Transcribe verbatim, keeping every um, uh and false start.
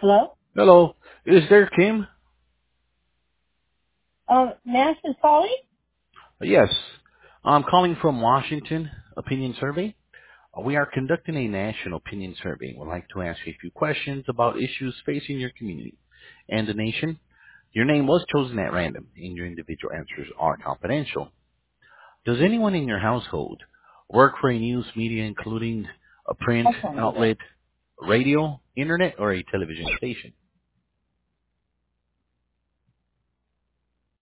Hello? Hello. Is there Kim? Um, Nash is calling? Yes. I'm calling from Washington Opinion Survey. Uh, We are conducting a national opinion survey. We'd like to ask you a few questions about issues facing your community and the nation. Your name was chosen at random, and your individual answers are confidential. Does anyone in your household work for a news media, including a print Okay. outlet, radio, internet, or a television station?